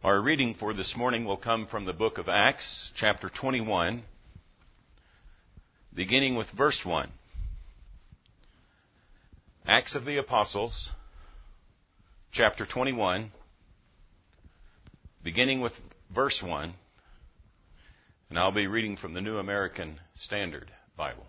Our reading for this morning will come from the book of Acts, chapter 21, beginning with verse 1. Acts of the Apostles, chapter 21, beginning with verse 1. And I'll be reading from the New American Standard Bible.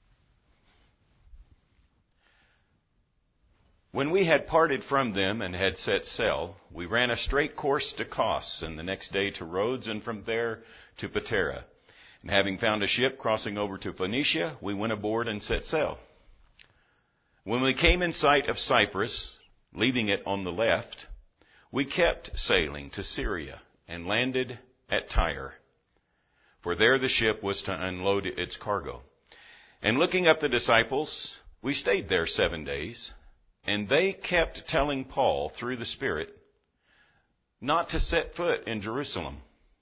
When we had parted from them and had set sail, we ran a straight course to Kos, and the next day to Rhodes, and from there to Patara. And having found a ship crossing over to Phoenicia, we went aboard and set sail. When we came in sight of Cyprus, leaving it on the left, we kept sailing to Syria and landed at Tyre, for there the ship was to unload its cargo. And looking up the disciples, we stayed there 7 days. And they kept telling Paul through the Spirit not to set foot in Jerusalem.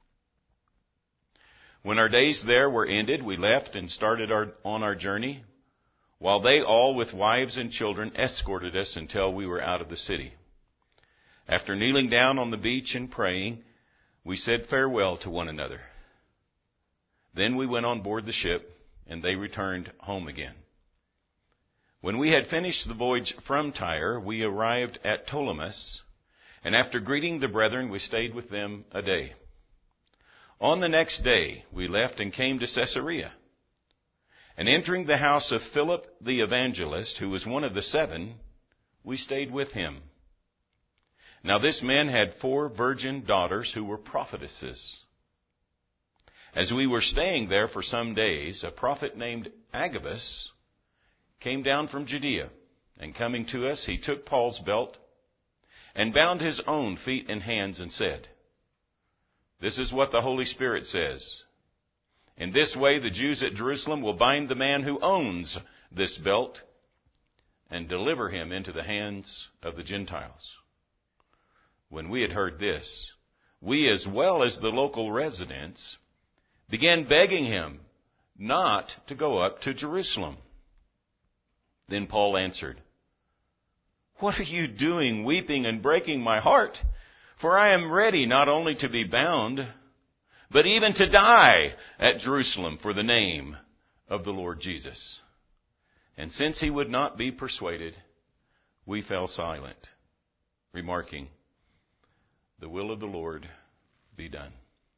When our days there were ended, we left and started on our journey, while they all with wives and children escorted us until we were out of the city. After kneeling down on the beach and praying, we said farewell to one another. Then we went on board the ship, and they returned home again. When we had finished the voyage from Tyre, we arrived at Ptolemais, and after greeting the brethren, we stayed with them a day. On the next day, we left and came to Caesarea. And entering the house of Philip the evangelist, who was one of the 7, we stayed with him. Now this man had 4 virgin daughters who were prophetesses. As we were staying there for some days, a prophet named Agabus came down from Judea, and coming to us, he took Paul's belt and bound his own feet and hands and said, "This is what the Holy Spirit says. In this way the Jews at Jerusalem will bind the man who owns this belt and deliver him into the hands of the Gentiles." When we had heard this, we as well as the local residents began begging him not to go up to Jerusalem. Then Paul answered, "What are you doing, weeping and breaking my heart? For I am ready not only to be bound, but even to die at Jerusalem for the name of the Lord Jesus." And since he would not be persuaded, we fell silent, remarking, "The will of the Lord be done."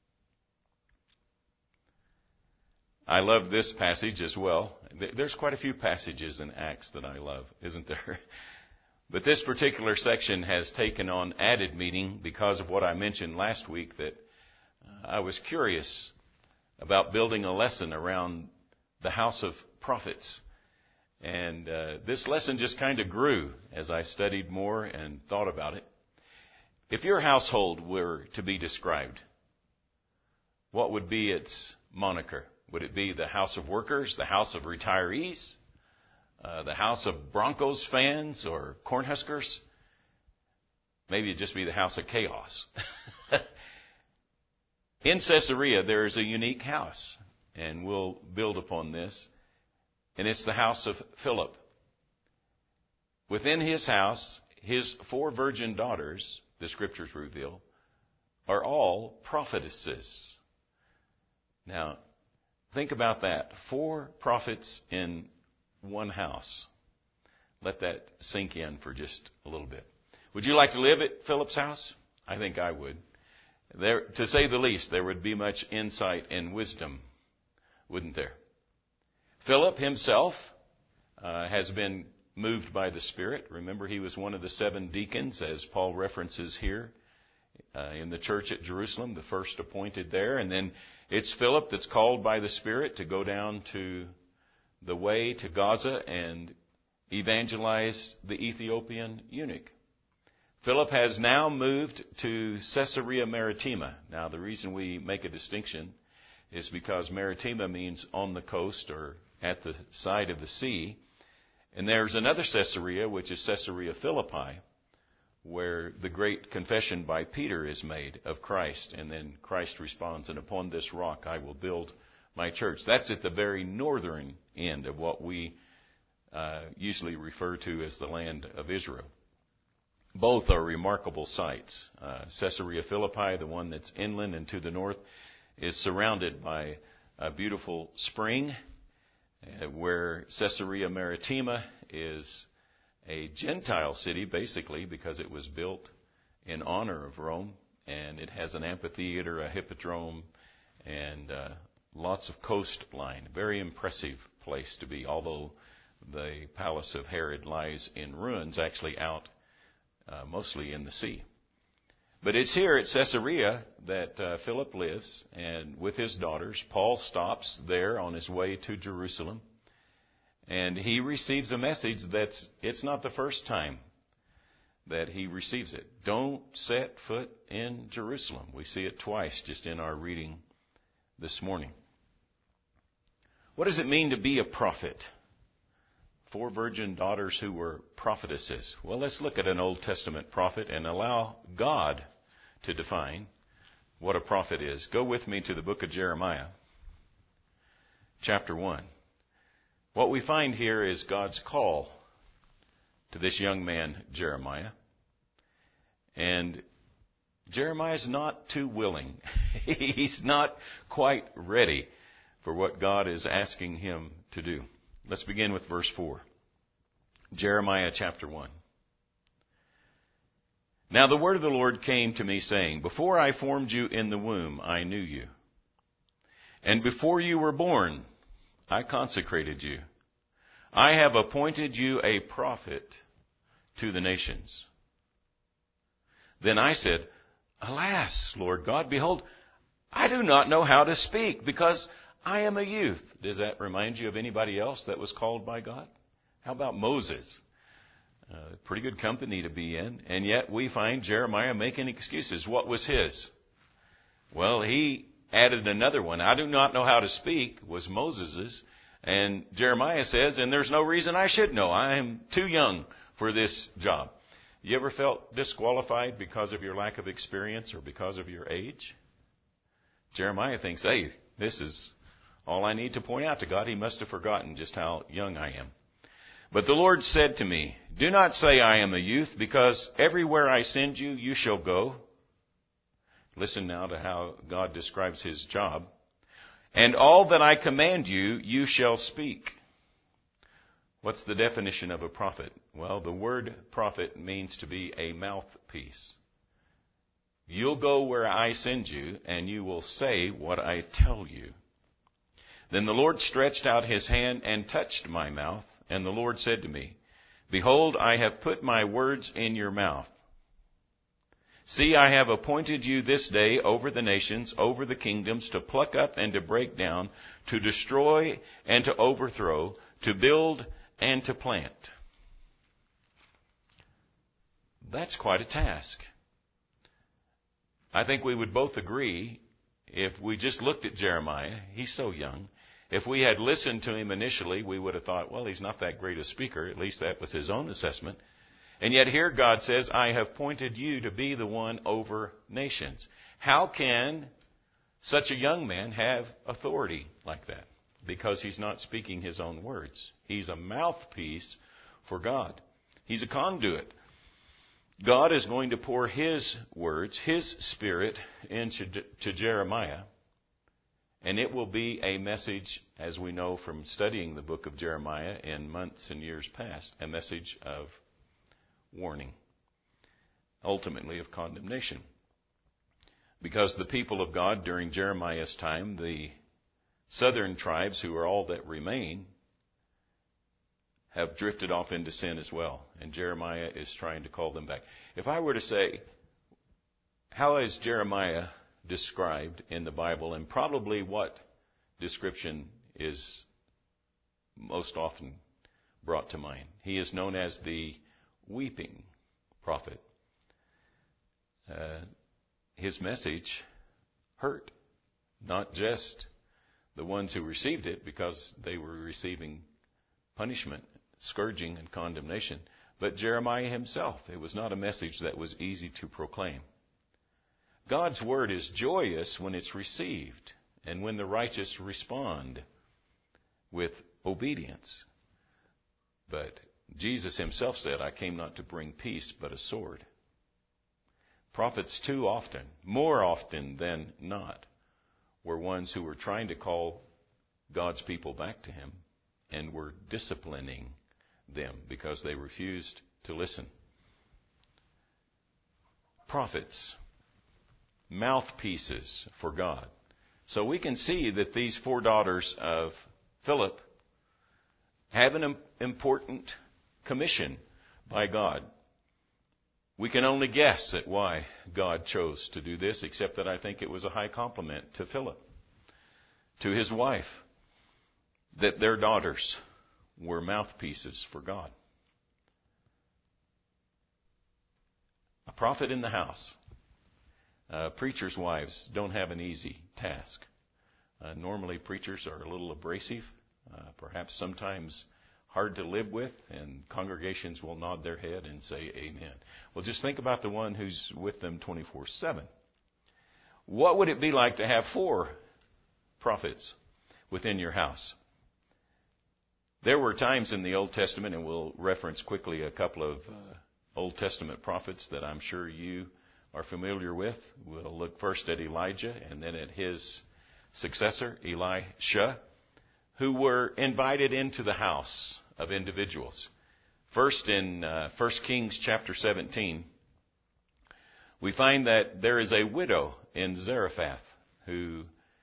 I love this passage as well. There's quite a few passages in Acts that I love, isn't there? But this particular section has taken on added meaning because of what I mentioned last week, that I was curious about building a lesson around the house of prophets. And this lesson just kind of grew as I studied more and thought about it. If your household were to be described, what would be its moniker? Would it be the house of workers, the house of retirees, the house of Broncos fans or Cornhuskers? Maybe it'd just be the house of chaos. In Caesarea, there is a unique house, and we'll build upon this. And it's the house of Philip. Within his house, his 4 virgin daughters, the scriptures reveal, are all prophetesses. Now, think about that. 4 prophets in one house. Let that sink in for just a little bit. Would you like to live at Philip's house? I think I would. There, to say the least, there would be much insight and wisdom, wouldn't there? Philip himself has been moved by the Spirit. Remember, he was one of the 7 deacons, as Paul references here, in the church at Jerusalem, the first appointed there. And then it's Philip that's called by the Spirit to go down to the way to Gaza and evangelize the Ethiopian eunuch. Philip has now moved to Caesarea Maritima. Now, the reason we make a distinction is because Maritima means on the coast or at the side of the sea. And there's another Caesarea, which is Caesarea Philippi, where the great confession by Peter is made of Christ. And then Christ responds, "And upon this rock I will build my church." That's at the very northern end of what we usually refer to as the land of Israel. Both are remarkable sites. Caesarea Philippi, the one that's inland and to the north, is surrounded by a beautiful spring, where Caesarea Maritima is a Gentile city, basically, because it was built in honor of Rome, and it has an amphitheater, a hippodrome, and lots of coastline. Very impressive place to be, although the palace of Herod lies in ruins, actually out mostly in the sea. But it's here at Caesarea that Philip lives, and with his daughters. Paul stops there on his way to Jerusalem, and he receives a message it's not the first time that he receives it. Don't set foot in Jerusalem. We see it twice just in our reading this morning. What does it mean to be a prophet? 4 virgin daughters who were prophetesses. Well, let's look at an Old Testament prophet and allow God to define what a prophet is. Go with me to the book of Jeremiah, chapter 1. What we find here is God's call to this young man, Jeremiah. And Jeremiah's not too willing. He's not quite ready for what God is asking him to do. Let's begin with verse 4. Jeremiah chapter 1. Now the word of the Lord came to me, saying, Before I formed you in the womb, I knew you. And before you were born, I consecrated you. I have appointed you a prophet to the nations. Then I said, Alas, Lord God, behold, I do not know how to speak, because I am a youth. Does that remind you of anybody else that was called by God? How about Moses? Pretty good company to be in. And yet we find Jeremiah making excuses. What was his? Well, he added another one. I do not know how to speak was Moses's. And Jeremiah says, and there's no reason I should know. I am too young for this job. You ever felt disqualified because of your lack of experience or because of your age? Jeremiah thinks, hey, this is all I need to point out to God. He must have forgotten just how young I am. But the Lord said to me, Do not say I am a youth, because everywhere I send you, you shall go. Listen now to how God describes his job. And all that I command you, you shall speak. What's the definition of a prophet? Well, the word prophet means to be a mouthpiece. You'll go where I send you, and you will say what I tell you. Then the Lord stretched out his hand and touched my mouth, and the Lord said to me, Behold, I have put my words in your mouth. See, I have appointed you this day over the nations, over the kingdoms, to pluck up and to break down, to destroy and to overthrow, to build and to plant. That's quite a task. I think we would both agree, if we just looked at Jeremiah, he's so young. If we had listened to him initially, we would have thought, well, he's not that great a speaker. At least that was his own assessment. And yet here God says, I have appointed you to be the one over nations. How can such a young man have authority like that? Because he's not speaking his own words. He's a mouthpiece for God. He's a conduit. God is going to pour his words, his spirit into Jeremiah. And it will be a message, as we know from studying the book of Jeremiah in months and years past, a message of warning, ultimately of condemnation. Because the people of God during Jeremiah's time, the southern tribes, who are all that remain, have drifted off into sin as well. And Jeremiah is trying to call them back. If I were to say, how is Jeremiah described in the Bible, and probably what description is most often brought to mind? He is known as the weeping prophet. His message hurt not just the ones who received it, because they were receiving punishment, scourging, and condemnation, but Jeremiah himself. It was not a message that was easy to proclaim. God's word is joyous when it's received and when the righteous respond with obedience. But Jesus himself said, I came not to bring peace, but a sword. Prophets too often, more often than not, were ones who were trying to call God's people back to him and were disciplining them because they refused to listen. Prophets, mouthpieces for God. So we can see that these 4 daughters of Philip have an important commission by God. We can only guess at why God chose to do this, except that I think it was a high compliment to Philip, to his wife, that their daughters were mouthpieces for God. A prophet in the house. Preachers' wives don't have an easy task. Normally preachers are a little abrasive, perhaps sometimes hard to live with, and congregations will nod their head and say amen. Well, just think about the one who's with them 24/7. What would it be like to have 4 prophets within your house? There were times in the Old Testament, and we'll reference quickly a couple of Old Testament prophets that I'm sure you are familiar with. We'll look first at Elijah and then at his successor, Elisha, who were invited into the house of individuals. First, in 1 Kings chapter 17, we find that there is a widow in Zarephath who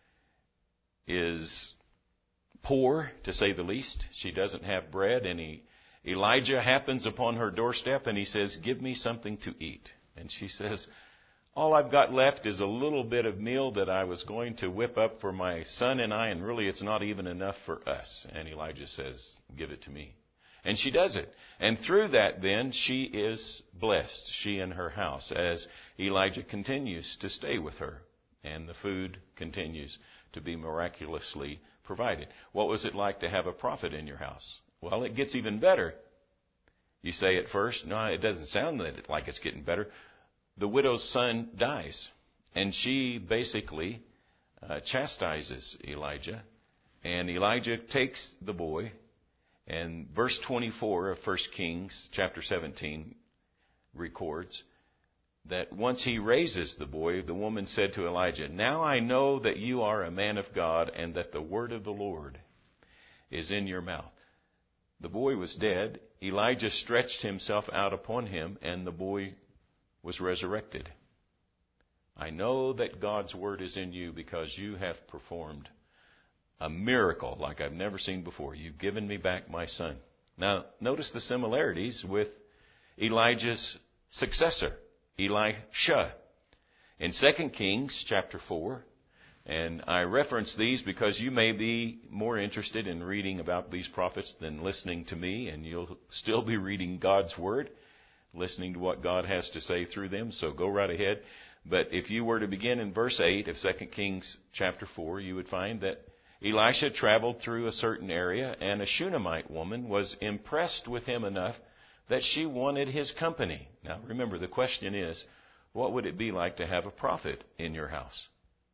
is poor, to say the least. She doesn't have bread, and Elijah happens upon her doorstep, and he says, give me something to eat. And she says, all I've got left is a little bit of meal that I was going to whip up for my son and I, and really it's not even enough for us. And Elijah says, give it to me. And she does it. And through that then, she is blessed, she and her house, as Elijah continues to stay with her. And the food continues to be miraculously provided. What was it like to have a prophet in your house? Well, it gets even better. You say at first, no, it doesn't sound like it's getting better. The widow's son dies, and she basically chastises Elijah. And Elijah takes the boy, and verse 24 of 1 Kings chapter 17 records that once he raises the boy, the woman said to Elijah, now I know that you are a man of God, and that the word of the Lord is in your mouth. The boy was dead. Elijah stretched himself out upon him, and the boy was resurrected. I know that God's word is in you because you have performed a miracle like I've never seen before. You've given me back my son. Now, notice the similarities with Elijah's successor, Elisha. In 2 Kings chapter 4, and I reference these because you may be more interested in reading about these prophets than listening to me, and you'll still be reading God's word, listening to what God has to say through them, so go right ahead. But if you were to begin in verse 8 of 2 Kings chapter 4, you would find that Elisha traveled through a certain area, and a Shunammite woman was impressed with him enough that she wanted his company. Now remember, the question is, what would it be like to have a prophet in your house?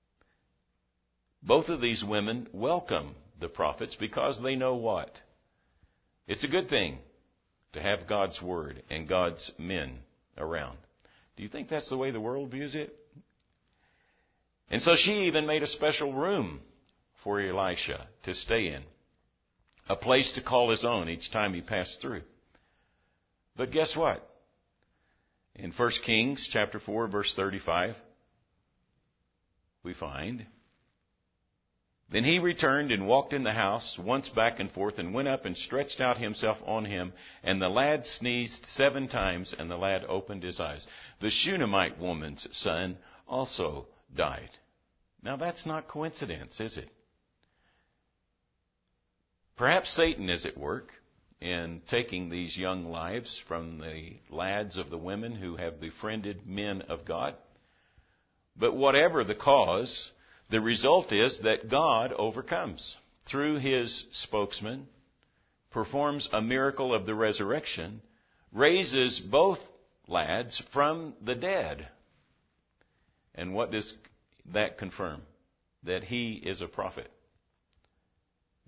Both of these women welcome the prophets because they know what? It's a good thing to have God's word and God's men around. Do you think that's the way the world views it? And so she even made a special room for Elisha to stay in, a place to call his own each time he passed through. But guess what? In 1 Kings chapter 4, verse 35, we find, then he returned and walked in the house once back and forth, and went up and stretched out himself on him. And the lad sneezed 7 times, and the lad opened his eyes. The Shunammite woman's son also died. Now that's not coincidence, is it? Perhaps Satan is at work in taking these young lives from the lads of the women who have befriended men of God. But whatever the cause, the result is that God overcomes through his spokesman, performs a miracle of the resurrection, raises both lads from the dead. And what does that confirm? That he is a prophet.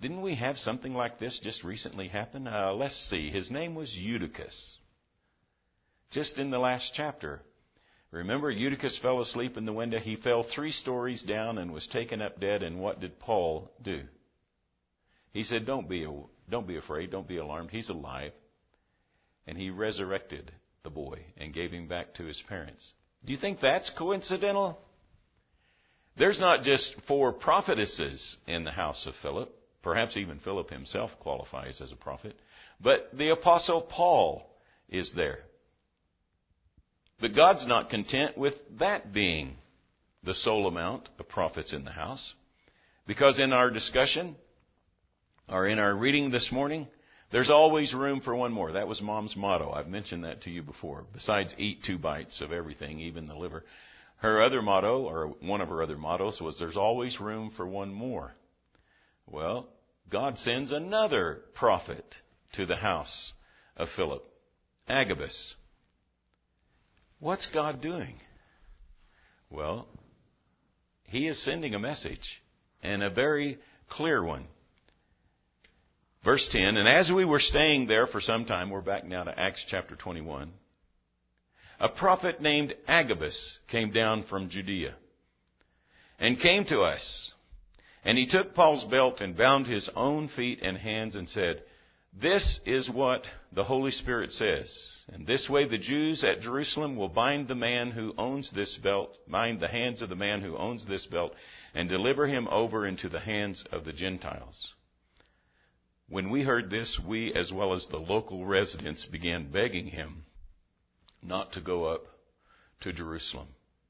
Didn't we have something like this just recently happen? Let's see. His name was Eutychus. Just in the last chapter. Remember, Eutychus fell asleep in the window. He fell 3 stories down and was taken up dead. And what did Paul do? He said, don't be afraid. Don't be alarmed. He's alive. And he resurrected the boy and gave him back to his parents. Do you think that's coincidental? There's not just 4 prophetesses in the house of Philip. Perhaps even Philip himself qualifies as a prophet. But the Apostle Paul is there. But God's not content with that being the sole amount of prophets in the house. Because in our discussion, or in our reading this morning, there's always room for one more. That was Mom's motto. I've mentioned that to you before. Besides, eat 2 bites of everything, even the liver. Her other motto, or one of her other mottos, was there's always room for one more. Well, God sends another prophet to the house of Philip, Agabus. What's God doing? Well, He is sending a message, and a very clear one. Verse 10, and as we were staying there for some time, we're back now to Acts chapter 21, a prophet named Agabus came down from Judea and came to us. And he took Paul's belt and bound his own feet and hands and said, this is what the Holy Spirit says. And this way the Jews at Jerusalem will bind the man who owns this belt, bind the hands of the man who owns this belt, and deliver him over into the hands of the Gentiles. When we heard this, we, as well as the local residents, began begging him not to go up to Jerusalem.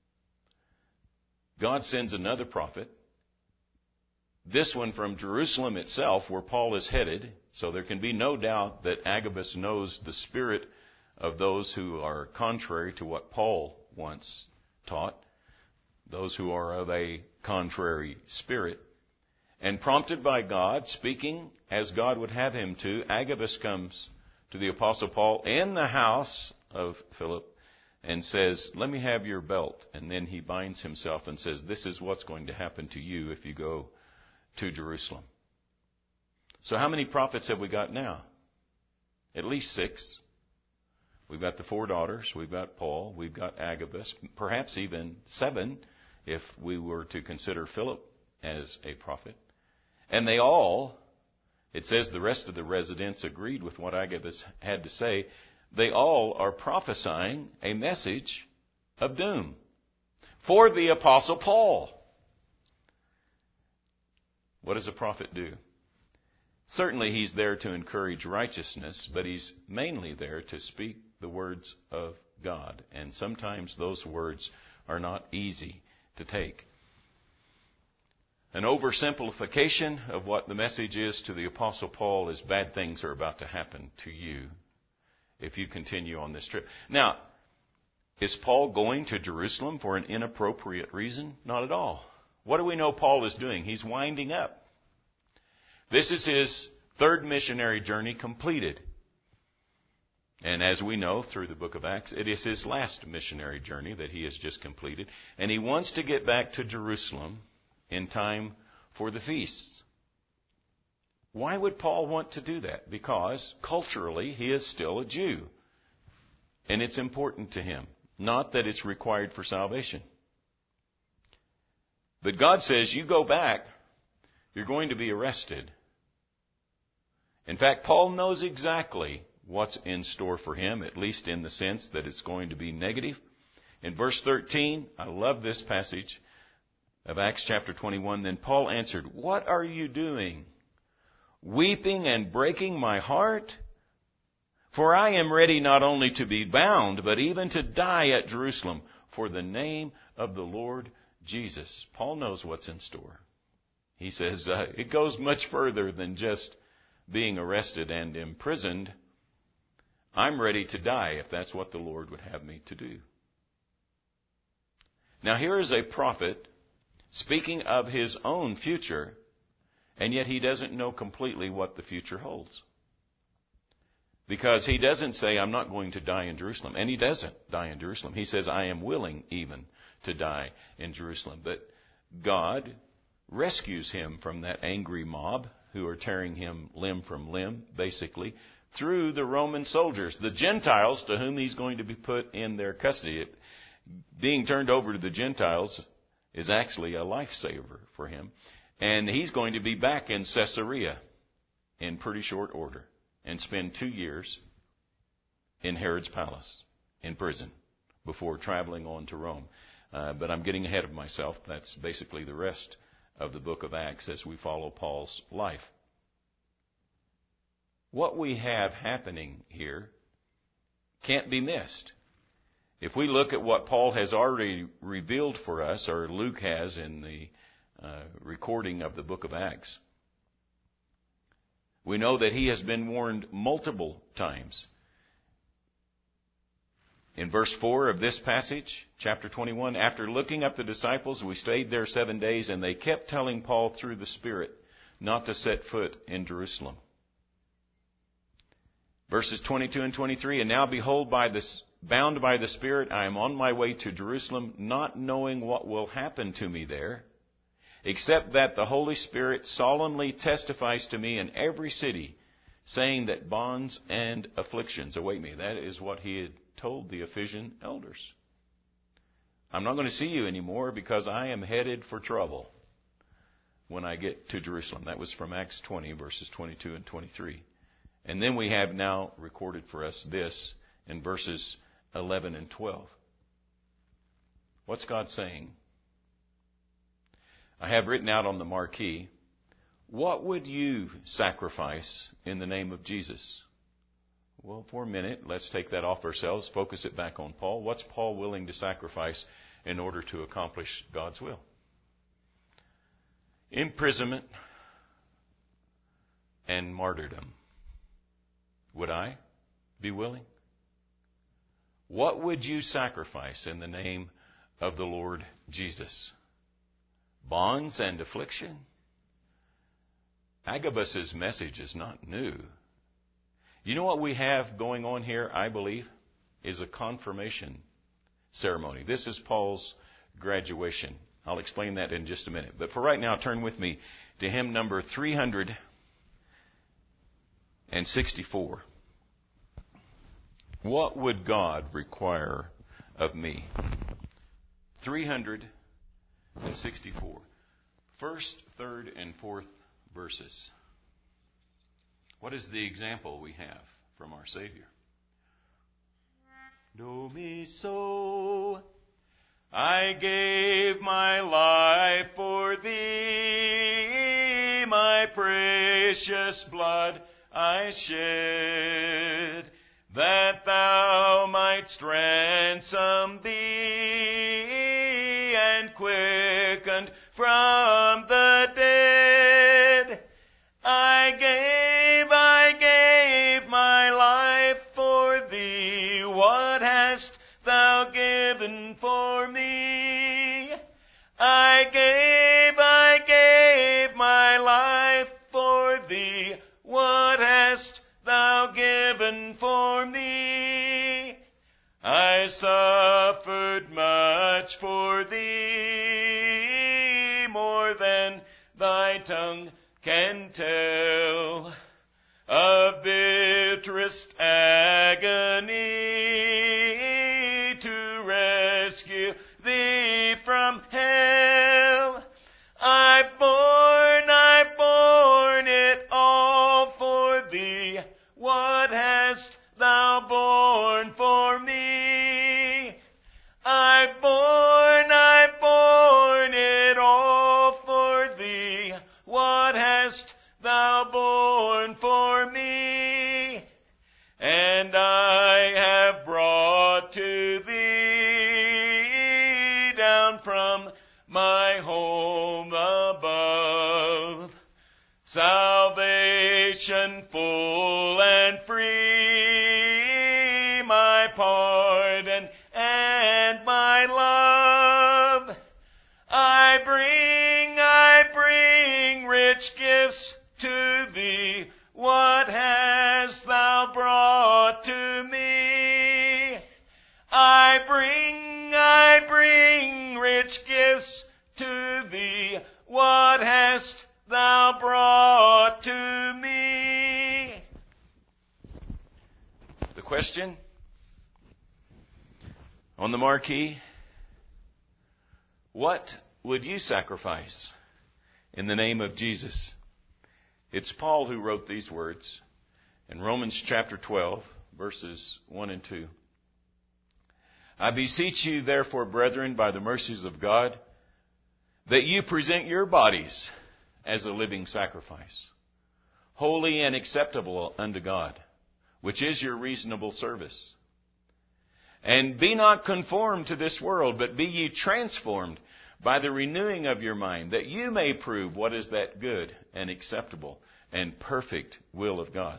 God sends another prophet. This one from Jerusalem itself, where Paul is headed. So there can be no doubt that Agabus knows the spirit of those who are contrary to what Paul once taught. Those who are of a contrary spirit. And prompted by God, speaking as God would have him to, Agabus comes to the Apostle Paul in the house of Philip and says, let me have your belt. And then he binds himself and says, this is what's going to happen to you if you go to Jerusalem. So how many prophets have we got now? At least 6. We've got the 4 daughters. We've got Paul. We've got Agabus. Perhaps even 7 if we were to consider Philip as a prophet. And they all, it says the rest of the residents agreed with what Agabus had to say. They all are prophesying a message of doom for the Apostle Paul. What does a prophet do? Certainly he's there to encourage righteousness, but he's mainly there to speak the words of God. And sometimes those words are not easy to take. An oversimplification of what the message is to the Apostle Paul is bad things are about to happen to you if you continue on this trip. Now, is Paul going to Jerusalem for an inappropriate reason? Not at all. What do we know Paul is doing? He's winding up. This is his 3rd missionary journey completed. And as we know through the book of Acts, it is his last missionary journey that he has just completed. And he wants to get back to Jerusalem in time for the feasts. Why would Paul want to do that? Because culturally he is still a Jew. And it's important to him. Not that it's required for salvation. But God says, you go back, you're going to be arrested. In fact, Paul knows exactly what's in store for him, at least in the sense that it's going to be negative. In verse 13, I love this passage of Acts chapter 21. Then Paul answered, what are you doing? Weeping and breaking my heart? For I am ready not only to be bound, but even to die at Jerusalem for the name of the Lord Jesus. Paul knows what's in store. He says it goes much further than just being arrested and imprisoned. I'm ready to die if that's what the Lord would have me to do. Now here is a prophet speaking of his own future, and yet he doesn't know completely what the future holds. Because he doesn't say, I'm not going to die in Jerusalem. And he doesn't die in Jerusalem. He says, I am willing even to die in Jerusalem. But God rescues him from that angry mob who are tearing him limb from limb, basically, through the Roman soldiers, the Gentiles to whom he's going to be put in their custody. Being turned over to the Gentiles is actually a lifesaver for him. And he's going to be back in Caesarea in pretty short order and spend 2 years in Herod's palace, in prison, before traveling on to Rome. But I'm getting ahead of myself. That's basically the rest of the book of Acts as we follow Paul's life. What we have happening here can't be missed. If we look at what Paul has already revealed for us, or Luke has in the recording of the book of Acts, we know that he has been warned multiple times. In verse 4 of this passage, chapter 21, after looking up the disciples, we stayed there 7 days, and they kept telling Paul through the Spirit not to set foot in Jerusalem. Verses 22 and 23, and now behold, bound by the Spirit, I am on my way to Jerusalem, not knowing what will happen to me there, except that the Holy Spirit solemnly testifies to me in every city, saying that bonds and afflictions await me. That is what he had told the Ephesian elders. I'm not going to see you anymore because I am headed for trouble when I get to Jerusalem. That was from Acts 20, verses 22 and 23. And then we have now recorded for us this in verses 11 and 12. What's God saying? I have written out on the marquee, what would you sacrifice in the name of Jesus? Well, for a minute, let's take that off ourselves, focus it back on Paul. What's Paul willing to sacrifice in order to accomplish God's will? Imprisonment and martyrdom. Would I be willing? What would you sacrifice in the name of the Lord Jesus? Bonds and affliction? Agabus' message is not new. You know what we have going on here, I believe, is a confirmation ceremony. This is Paul's graduation. I'll explain that in just a minute. But for right now, turn with me to hymn number 364. What would God require of me? 364. First, third, and fourth verses. What is the example we have from our Savior? Do me so, I gave my life for thee, my precious blood I shed, that thou mightst ransom thee, and quickened from the dead. I gave my life for thee. What hast thou given for me? I gave my life for thee. What hast thou given for me? I suffered much for thee, more than thy tongue can tell, of bitterest agony to rescue thee from hell. I've borne it all for thee. What hast thou borne for me? I've borne it all for thee. What hast thou borne for me? And I have brought to thee down from my home above salvation full and free, my pardon and my love. I bring rich gifts to thee. What hast thou brought to me? I bring rich gifts to thee. What hast thou brought to question on the marquee: what would you sacrifice in the name of Jesus? It's Paul who wrote these words in Romans chapter 12, verses 1 and 2. I beseech you, therefore, brethren, by the mercies of God, that you present your bodies as a living sacrifice, holy and acceptable unto God, which is your reasonable service. And be not conformed to this world, but be ye transformed by the renewing of your mind, that you may prove what is that good and acceptable and perfect will of God.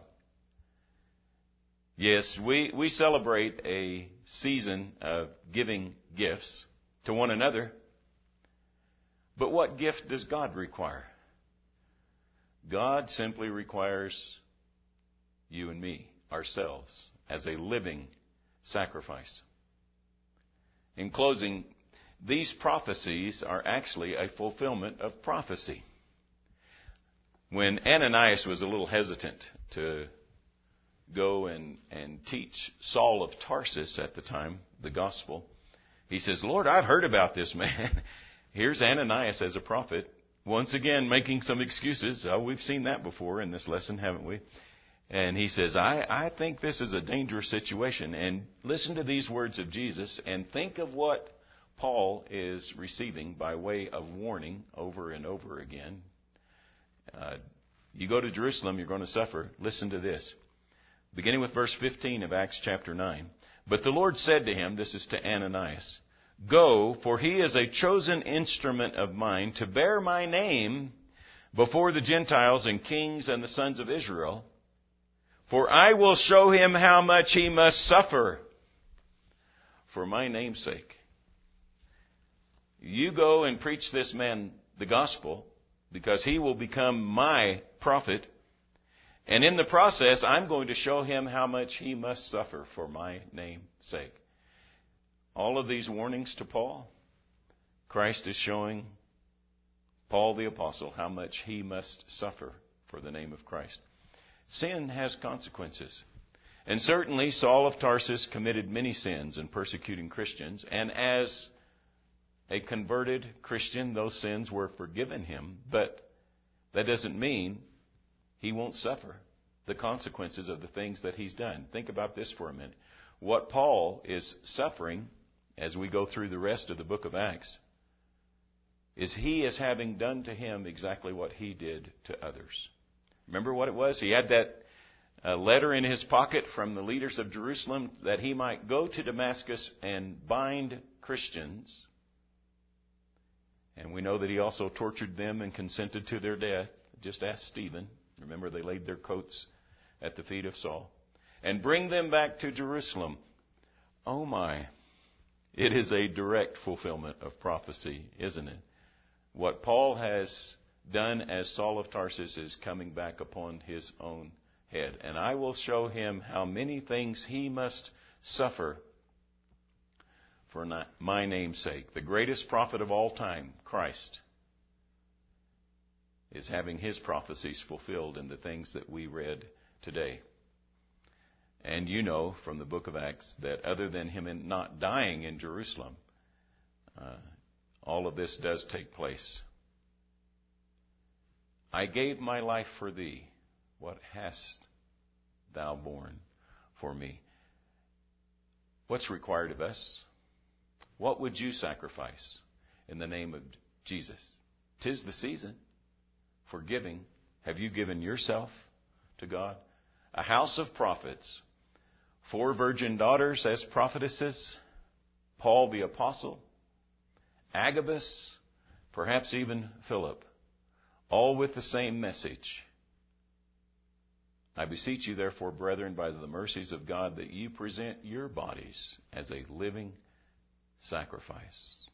Yes, we celebrate a season of giving gifts to one another. But what gift does God require? God simply requires you and me, ourselves, as a living sacrifice. In closing, these prophecies are actually a fulfillment of prophecy. When Ananias was a little hesitant to go and teach Saul of Tarsus at the time the gospel, he says, Lord, I've heard about this man. Here's Ananias as a prophet, once again making some excuses. Oh, we've seen that before in this lesson, haven't we? And he says, I think this is a dangerous situation. And listen to these words of Jesus and think of what Paul is receiving by way of warning over and over again. You go to Jerusalem, you're going to suffer. Listen to this. Beginning with verse 15 of Acts chapter 9. But the Lord said to him, this is to Ananias, Go, for he is a chosen instrument of mine to bear my name before the Gentiles and kings and the sons of Israel. For I will show him how much he must suffer for my name's sake. You go and preach this man the gospel, because he will become my prophet. And in the process, I'm going to show him how much he must suffer for my name's sake. All of these warnings to Paul, Christ is showing Paul the apostle how much he must suffer for the name of Christ. Sin has consequences. And certainly Saul of Tarsus committed many sins in persecuting Christians. And as a converted Christian, those sins were forgiven him. But that doesn't mean he won't suffer the consequences of the things that he's done. Think about this for a minute. What Paul is suffering as we go through the rest of the book of Acts is he is having done to him exactly what he did to others. Remember what it was? He had that letter in his pocket from the leaders of Jerusalem that he might go to Damascus and bind Christians. And we know that he also tortured them and consented to their death. Just ask Stephen. Remember, they laid their coats at the feet of Saul. And bring them back to Jerusalem. Oh my. It is a direct fulfillment of prophecy, isn't it? What Paul has done as Saul of Tarsus is coming back upon his own head. And I will show him how many things he must suffer for my name's sake. The greatest prophet of all time, Christ, is having his prophecies fulfilled in the things that we read today. And you know from the book of Acts that other than him not dying in Jerusalem, all of this does take place. I gave my life for thee. What hast thou borne for me? What's required of us? What would you sacrifice in the name of Jesus? 'Tis the season for giving. Have you given yourself to God? A house of prophets, 4 virgin daughters as prophetesses, Paul the apostle, Agabus, perhaps even Philip, all with the same message. I beseech you, therefore, brethren, by the mercies of God, that you present your bodies as a living sacrifice.